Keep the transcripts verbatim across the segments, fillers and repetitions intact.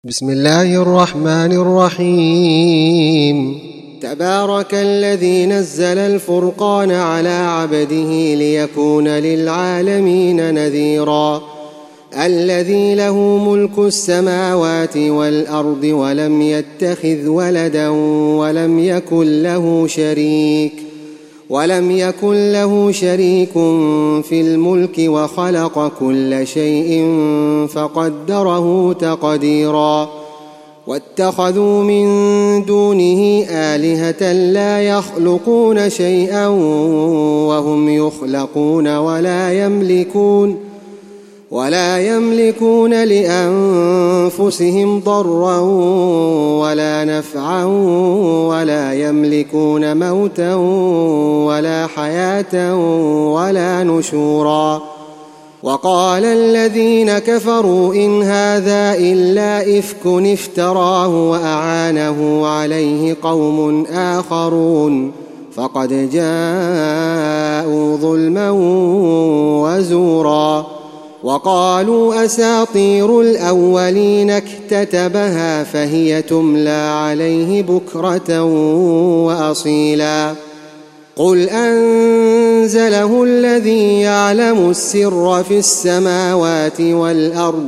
بسم الله الرحمن الرحيم. تبارك الذي نزل الفرقان على عبده ليكون للعالمين نذيرا. الذي له ملك السماوات والأرض ولم يتخذ ولدا ولم يكن له شريك ولم يكن له شريك في الملك وخلق كل شيء فقدره تقديرا. واتخذوا من دونه آلهة لا يخلقون شيئا وهم يخلقون ولا يملكون ولا يملكون لأنفسهم ضرا ولا نفعا ولا يملكون موتا ولا حياة ولا نشورا. وقال الذين كفروا إن هذا إلا إفك افتراه وأعانه عليه قوم آخرون فقد جاءوا ظلما وزورا. وقالوا أساطير الأولين اكتتبها فهي تملى عليه بكرة وأصيلا. قل أنزله الذي يعلم السر في السماوات والأرض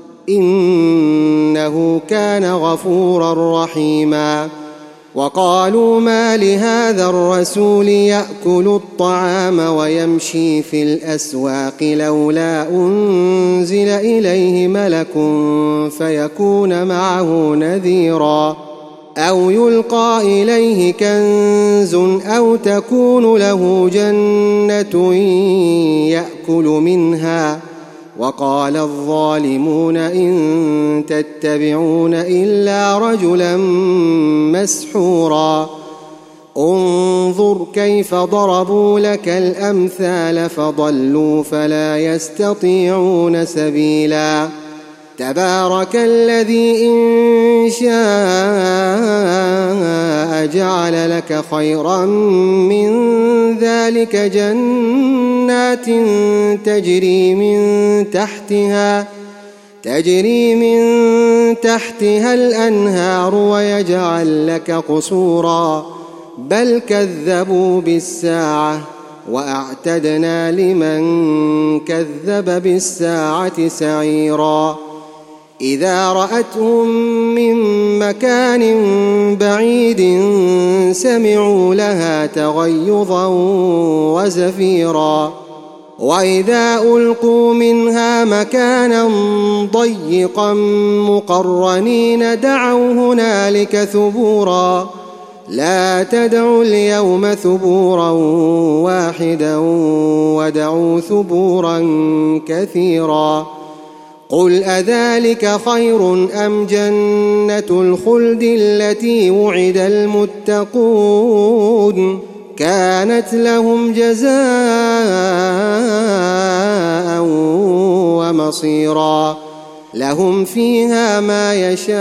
إنه كان غفورا رحيما. وقالوا ما لهذا الرسول يأكل الطعام ويمشي في الأسواق لولا أنزل إليه ملك فيكون معه نذيرا أو يلقى إليه كنز أو تكون له جنة يأكل منها. وقال الظالمون إن تتبعون إلا رجلا مسحورا. انظر كيف ضربوا لك الأمثال فضلوا فلا يستطيعون سبيلا. تبارك الذي إن شاء جعل لك خيرا من ذلك جنات تجري من تحتها تجري من تحتها الأنهار ويجعل لك قصورا بل كذبوا بالساعة وأعتدنا لمن كذب بالساعة سعيرا. إذا رأتهم من مكان بعيد سمعوا لها تغيظا وزفيرا. وإذا ألقوا منها مكانا ضيقا مقرنين دعوا هنالك ثبورا. لا تدعوا اليوم ثبورا واحدا ودعوا ثبورا كثيرا. قل أذلك خير أم جنة الخلد التي وعد المتقون كانت لهم جزاء ومصيرا. لهم فيها ما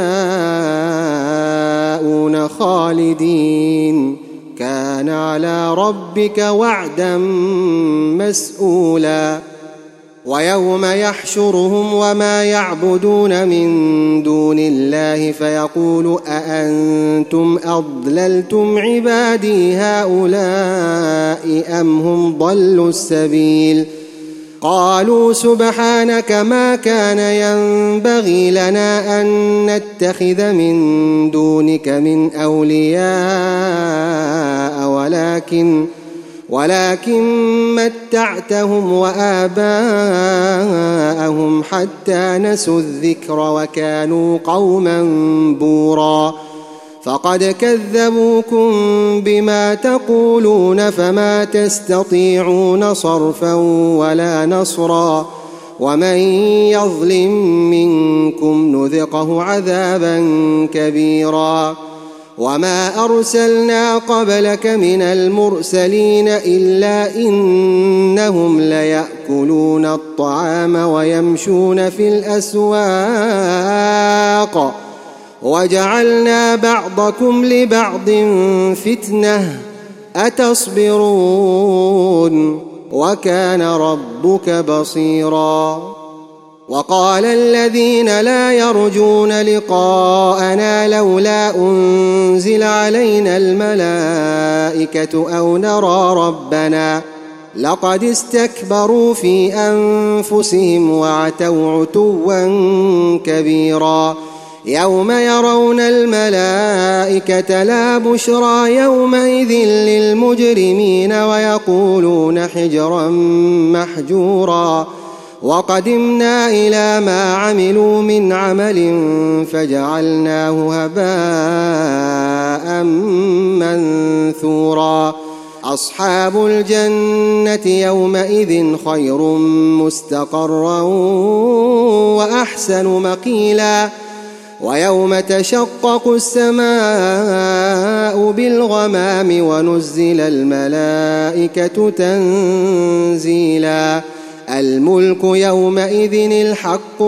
يشاءون خالدين كان على ربك وعدا مسئولا. ويوم يحشرهم وما يعبدون من دون الله فيقول أأنتم أضللتم عبادي هؤلاء أم هم ضلوا السبيل. قالوا سبحانك ما كان ينبغي لنا أن نتخذ من دونك من أولياء ولكن ولكن متعتهم وآباءهم حتى نسوا الذكر وكانوا قوما بورا. فقد كذبوكم بما تقولون فما تستطيعون صرفا ولا نصرا. ومن يظلم منكم نذقه عذابا كبيرا. وما أرسلنا قبلك من المرسلين إلا إنهم ليأكلون الطعام ويمشون في الأسواق وجعلنا بعضكم لبعض فتنة أتصبرون وكان ربك بصيرا. وقال الذين لا يرجون لقاءنا لولا أنزل علينا الملائكة أو نرى ربنا لقد استكبروا في أنفسهم وعتوا عتوا كبيرا يوم يرون الملائكة لا بشرى يومئذ للمجرمين ويقولون حجرا محجورا وقدمنا إلى ما عملوا من عمل فجعلناه هباء منثورا أصحاب الجنة يومئذ خير مستقرا وأحسن مقيلا ويوم تشقق السماء بالغمام ونزل الملائكة تنزيلا الملك يومئذ الحق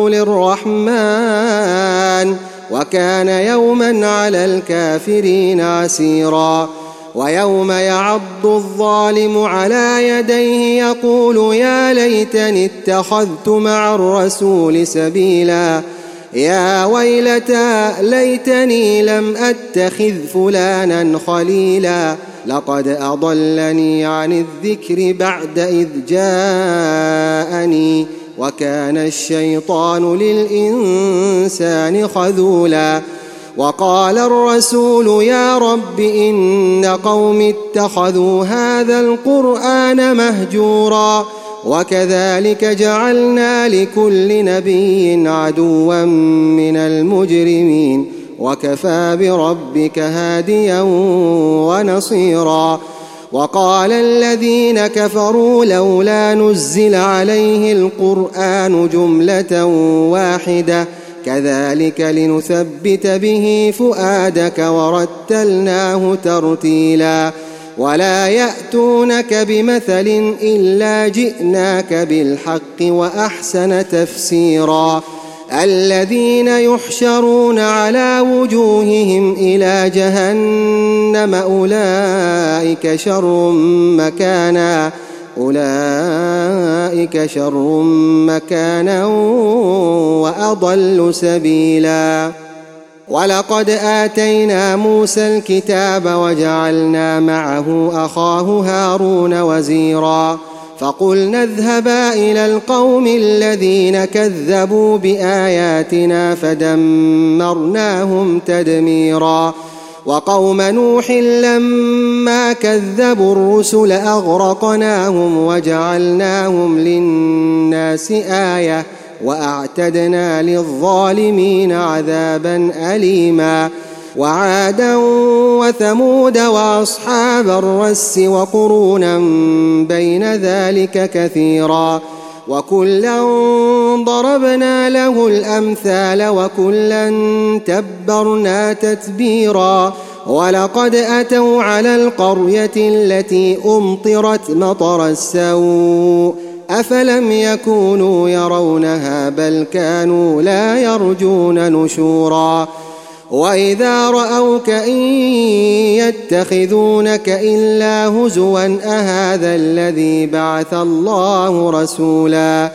للرحمن وكان يوما على الكافرين عسيرا ويوم يعض الظالم على يديه يقول يا ليتني اتخذت مع الرسول سبيلا يا ويلتى ليتني لم أتخذ فلانا خليلا لقد أضلني عن الذكر بعد إذ جاءني وكان الشيطان للإنسان خذولا وقال الرسول يا رب إن قوم اتخذوا هذا القرآن مهجورا وكذلك جعلنا لكل نبي عدوا من المجرمين وكفى بربك هاديا ونصيرا وقال الذين كفروا لولا نزل عليه القرآن جملة واحدة كذلك لنثبت به فؤادك ورتلناه ترتيلا ولا يأتونك بمثل إلا جئناك بالحق وأحسن تفسيرا الذين يحشرون على وجوههم إلى جهنم أولئك شر مكانا أولئك شر مكانا وأضل سبيلا ولقد آتينا موسى الكتاب وجعلنا معه أخاه هارون وزيرا فقلنا اذهبا إلى القوم الذين كذبوا بآياتنا فدمرناهم تدميرا وقوم نوح لما كذبوا الرسل أغرقناهم وجعلناهم للناس آية وأعتدنا للظالمين عذابا أليما وعادا وثمود وأصحاب الرس وقرونا بين ذلك كثيرا وكلا ضربنا له الأمثال وكلا تبرنا تتبيرا ولقد أتوا على القرية التي أمطرت مطر السوء أفلم يكونوا يرونها بل كانوا لا يرجون نشورا وإذا رأوك إن يتخذونك إلا هزوا أهذا الذي بعث الله رسولا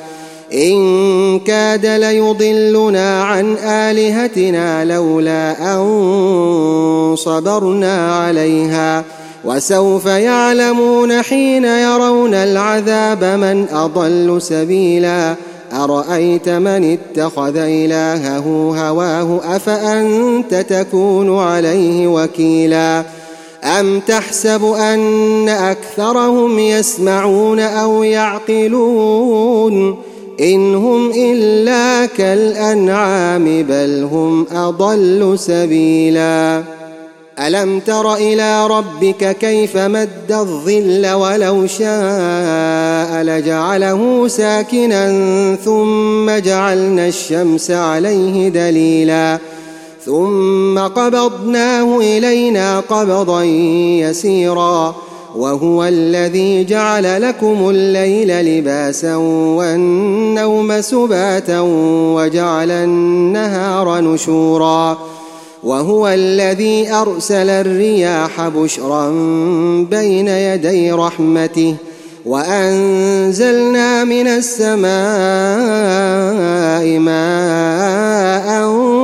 إن كاد ليضلنا عن آلهتنا لولا أن صبرنا عليها وسوف يعلمون حين يرون العذاب من أضل سبيلا أرأيت من اتخذ إلهه هواه أفأنت تكون عليه وكيلا أم تحسب أن أكثرهم يسمعون أو يعقلون إن هم إلا كالأنعام بل هم أضل سبيلا ألم تر إلى ربك كيف مد الظل ولو شاء لجعله ساكنا ثم جعلنا الشمس عليه دليلا ثم قبضناه إلينا قبضا يسيرا وهو الذي جعل لكم الليل لباسا والنوم سباتا وجعل النهار نشورا وهو الذي أرسل الرياح بشرا بين يدي رحمته وأنزلنا من السماء ماء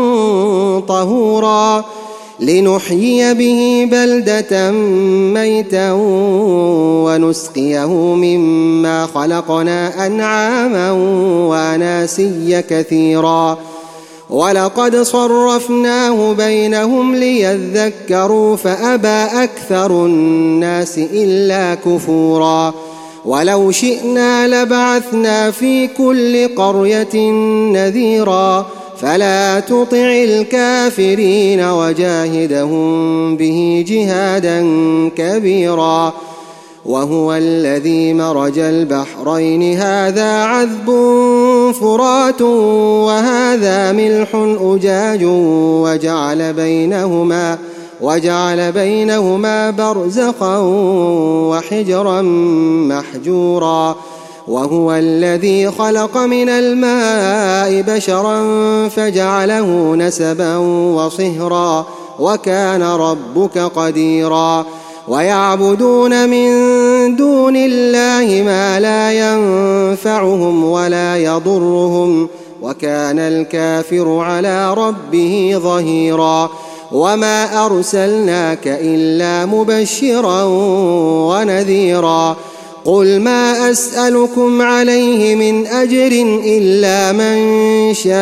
طهورا لنحيي به بلدة ميتا ونسقيه مما خلقنا أنعاما وأناسيا كثيرا ولقد صرفناه بينهم ليذكروا فأبى أكثر الناس إلا كفورا ولو شئنا لبعثنا في كل قرية نذيرا فلا تطع الكافرين وجاهدهم به جهادا كبيرا وهو الذي مرج البحرين هذا عذب فرات وهذا ملح أجاج وجعل بينهما وجعل بينهما برزخا وحجرا محجورا وهو الذي خلق من الماء بشرا فجعله نسبا وصهرا وكان ربك قديرا ويعبدون من دون الله ما لا ينفعهم ولا يضرهم وكان الكافر على ربه ظهيرا وما أرسلناك إلا مبشرا ونذيرا قل ما أسألكم عليه من أجر إلا من شاء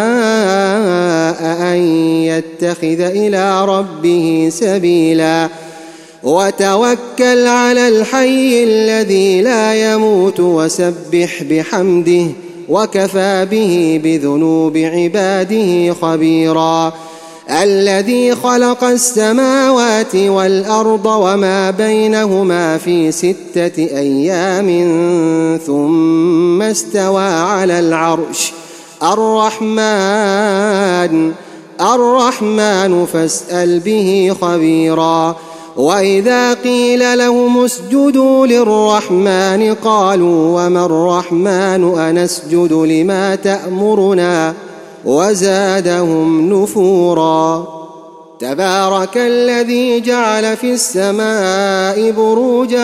أن يتخذ إلى ربه سبيلا وتوكل على الحي الذي لا يموت وسبح بحمده وكفى به بذنوب عباده خبيرا الذي خلق السماوات والأرض وما بينهما في ستة أيام ثم استوى على العرش الرحمن الرحمن فاسأل به خبيرا وإذا قيل لهم اسجدوا للرحمن قالوا وما الرحمن أنسجد لما تأمرنا وزادهم نفورا تبارك الذي جعل في السماء بروجا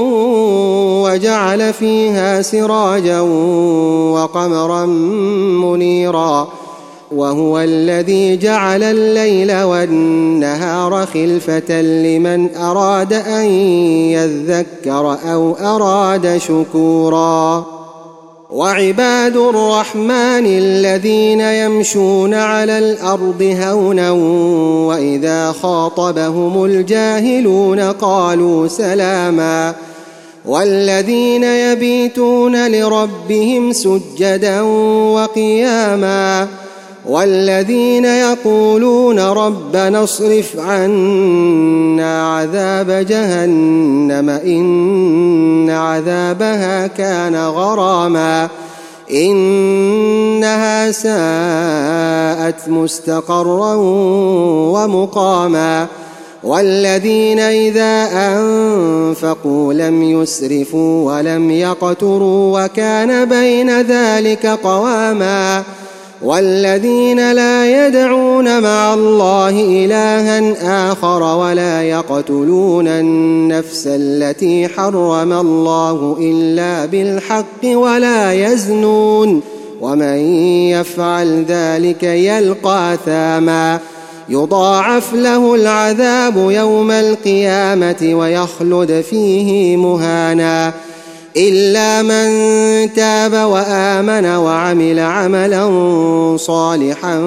وجعل فيها سراجا وقمرا منيرا وهو الذي جعل الليل والنهار خلفة لمن أراد أن يذكر أو أراد شكورا وعباد الرحمن الذين يمشون على الأرض هونا وإذا خاطبهم الجاهلون قالوا سلاما والذين يبيتون لربهم سجدا وقياما والذين يقولون ربنا اصرف عنا عذاب جهنم إن عذابها كان غراما إنها ساءت مستقرا ومقاما والذين إذا أنفقوا لم يسرفوا ولم يقتروا وكان بين ذلك قواما والذين لا يدعون مع الله إلها آخر ولا يقتلون النفس التي حرم الله إلا بالحق ولا يزنون ومن يفعل ذلك يلقى أثاما يضاعف له العذاب يوم القيامة ويخلد فيه مهانا إلا من تاب وآمن وعمل عملا صالحا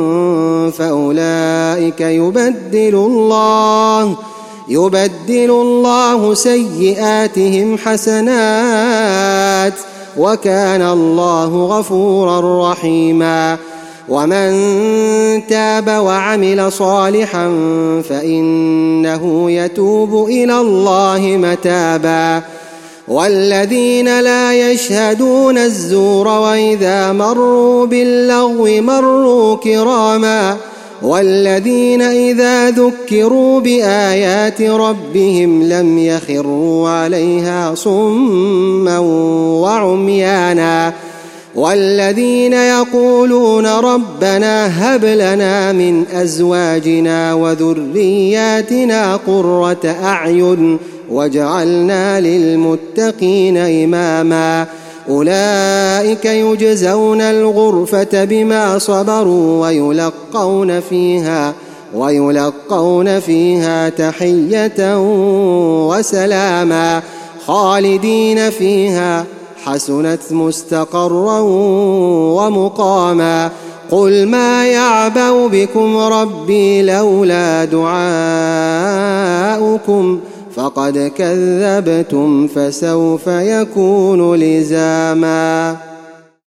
فأولئك يبدل الله يبدل الله سيئاتهم حسنات وكان الله غفورا رحيما ومن تاب وعمل صالحا فإنه يتوب إلى الله متابا والذين لا يشهدون الزور وإذا مروا باللغو مروا كراما والذين إذا ذكروا بآيات ربهم لم يخروا عليها صما وعميانا والذين يقولون ربنا هب لنا من أزواجنا وذرياتنا قرة أعين وجعلنا للمتقين إماما أولئك يجزون الغرفة بما صبروا ويلقون فيها ويلقون فيها تحية وسلاما خالدين فيها حسنت مستقرا ومقاما قل ما يعبأ بكم ربي لولا دعاؤكم فقد كذبتم فسوف يكون لزاما.